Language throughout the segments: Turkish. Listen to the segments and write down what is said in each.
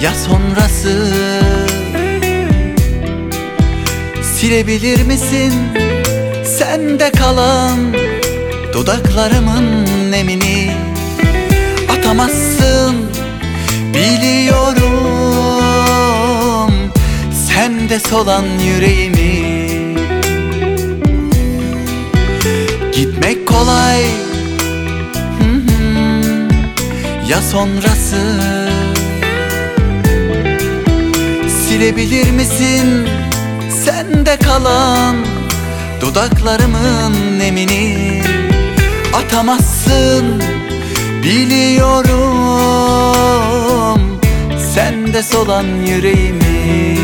ya sonrası. Silebilir misin sende kalan dudaklarımın nemini? Atamazsın biliyorum sende solan yüreğimi. Gitmek kolay ya sonrası. Silebilir misin sende kalan dudaklarımın nemini? Atamazsın biliyorum sende solan yüreğimi.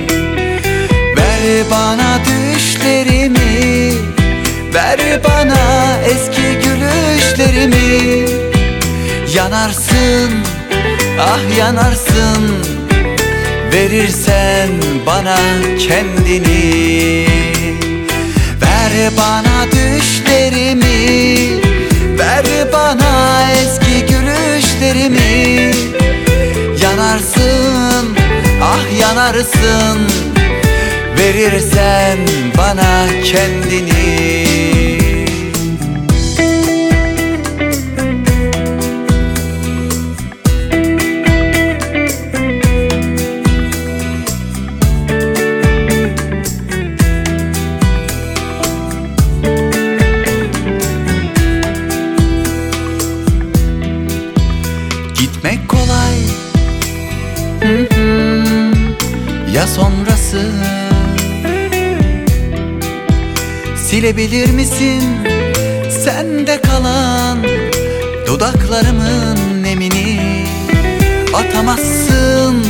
Ver bana düşlerimi, ver bana eski gülüşlerimi. Yanarsın, ah yanarsın, verirsen bana kendini. Ver bana düşlerimi, ver bana eski gülüşlerimi. Yanarsın, ah yanarsın, verirsen bana kendini. Gitmek kolay ya sonrası. Silebilir misin sende kalan dudaklarımın nemini? Atamazsın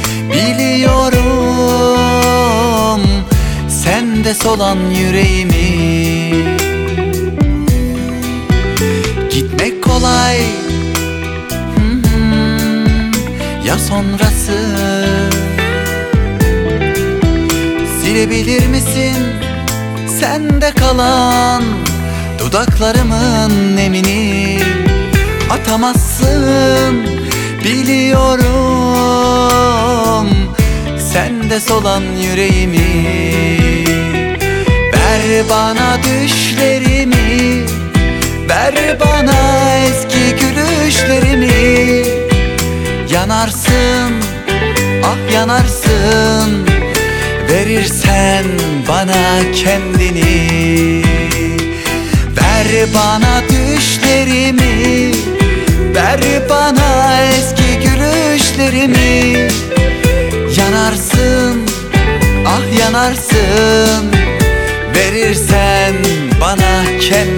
biliyorum sende solan yüreğimi. Gitmek kolay ya sonrası. Silebilir misin sende kalan dudaklarımın nemini? Atamazsın biliyorum sende solan yüreğimi. Ver bana düşlerimi, ver bana eski gülüşlerimi. Yanarsın, ah yanarsın, verirsen bana kendini. Ver bana düşlerimi, ver bana eski gülüşlerimi. Yanarsın, ah yanarsın, verirsen bana kendini.